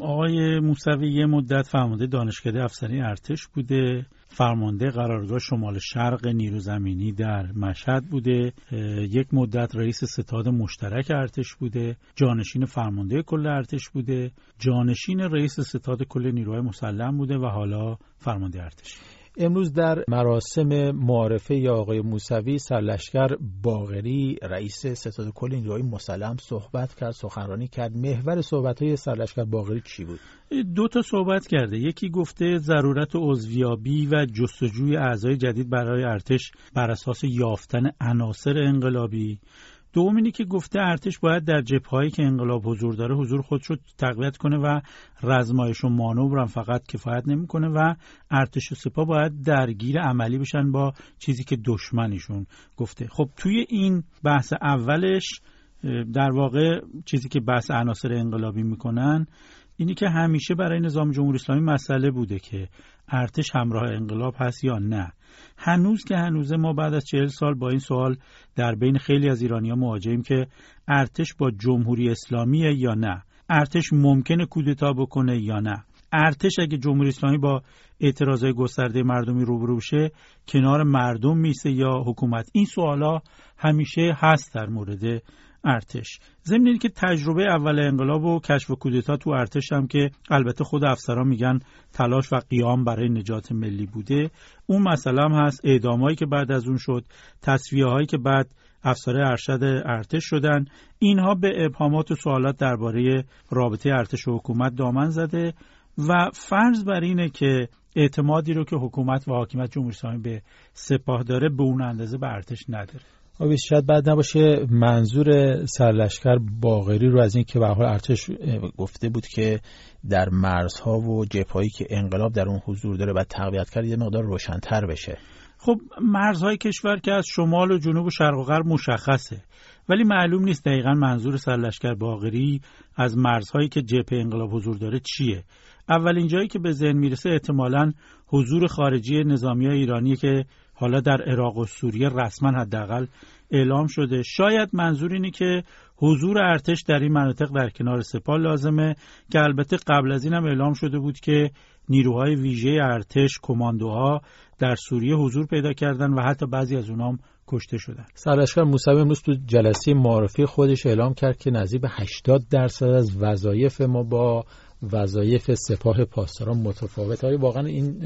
آقای موسوی یه مدت فرمانده دانشکده افسری ارتش بوده، فرمانده قرارگاه شمال شرق نیرو زمینی در مشهد بوده، یک مدت رئیس ستاد مشترک ارتش بوده، جانشین فرمانده کل ارتش بوده، جانشین رئیس ستاد کل نیروهای مسلح بوده و حالا فرمانده ارتش. امروز در مراسم معارفه آقای موسوی سرلشکر باقری رئیس ستاد کل نیروهای مسلح صحبت کرد، سخنرانی کرد. محور صحبت‌های سرلشکر باقری چی بود؟ 2 تا صحبت کرده. یکی گفته ضرورت عضویابی و جستجوی اعضای جدید برای ارتش بر اساس یافتن عناصر انقلابی. دوم اینی که گفته ارتش باید در جبهه‌هایی که انقلاب حضور داره حضور خودش رو تقویت کنه و رزمایش و مانور هم فقط کفایت نمی‌کنه و ارتش و سپاه باید درگیر عملی بشن با چیزی که دشمنیشون گفته. خب توی این بحث اولش در واقع چیزی که بحث عناصر انقلابی میکنن اینی که همیشه برای نظام جمهوری اسلامی مسئله بوده که ارتش همراه انقلاب هست یا نه. هنوز که هنوزه ما بعد از 40 سال با این سوال در بین خیلی از ایرانی‌ها مواجهیم که ارتش با جمهوری اسلامیه یا نه، ارتش ممکنه کودتا بکنه یا نه، ارتش اگه جمهوری اسلامی با اعتراضای گسترده مردمی روبرو بشه کنار مردم میسه یا حکومت. این سوالا همیشه هست در مورد ارتش. ضمن اینکه تجربه اول انقلاب و کشف کودتا تو ارتش هم که البته خود افسران میگن تلاش و قیام برای نجات ملی بوده، اون مسئله هم هست. اعدامایی که بعد از اون شد، تصفیه هایی که بعد افسر ارشد ارتش شدن، اینها به ابهامات و سوالات درباره رابطه ارتش و حکومت دامن زده و فرض بر اینه که اعتمادی رو که حکومت و حاکمیت جمهوری اسلامی به سپاه داره به اون اندازه به ارتش نداره. شاید بعد نباشه منظور سرلشکر باقری رو از این که به حال ارتش گفته بود که در مرزها و جبهه‌هایی که انقلاب در اون حضور داره و تقویت کرد یه مقدار روشن‌تر بشه. خب مرزهای کشور که از شمال و جنوب و شرق و غرب مشخصه، ولی معلوم نیست دقیقاً منظور سرلشکر باقری از مرزهایی که جبهه انقلاب حضور داره چیه. اولین جایی که به ذهن میرسه احتمالاً حضور خارجی نظامیای ایرانی که حالا در عراق و سوریه رسما حداقل اعلام شده. شاید منظور اینه که حضور ارتش در این مناطق در کنار سپاه لازمه که البته قبل از این هم اعلام شده بود که نیروهای ویژه ارتش کماندوها در سوریه حضور پیدا کردن و حتی بعضی از اونها هم کشته شدن. سرلشکر موسوی امروز تو جلسه معارفه خودش اعلام کرد که نزدیک به 80% از وظایف ما با وظایف سپاه پاسداران متفاوته. آیا واقعا این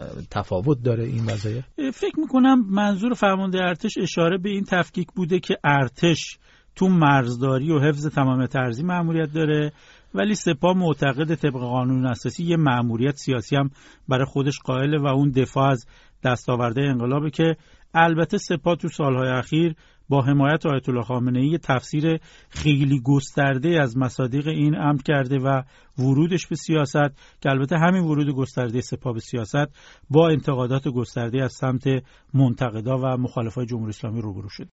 تفاوت داره این وظایف؟ فکر میکنم منظور فرمانده ارتش اشاره به این تفکیک بوده که ارتش تو مرزداری و حفظ تمامیت ارضی مأموریت داره، ولی سپاه معتقد طبق قانون اساسی یه مأموریت سیاسی هم برای خودش قائله و اون دفاع از دستاورده انقلابه که البته سپاه تو سالهای اخیر با حمایت آیت الله خامنه‌ای تفسیر خیلی گسترده از مصادیق این امر کرده و ورودش به سیاست که البته همین ورود گسترده سپاه به سیاست با انتقادات گسترده از سمت منتقدا و مخالفای جمهوری اسلامی روبرو شد.